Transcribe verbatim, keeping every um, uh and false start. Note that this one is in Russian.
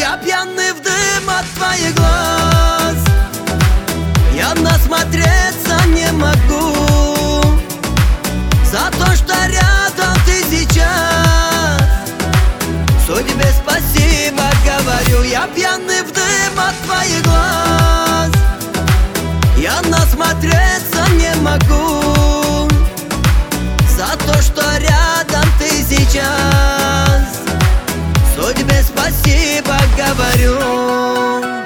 Я пьяный в дым от твоих глаз, я насмотреться не могу. За то, что рядом ты сейчас, судьбе спасибо говорю. Я пьяный в дым от твоих глаз, я насмотреться не могу. За то, что рядом ты сейчас, судьбе спасибо говорю.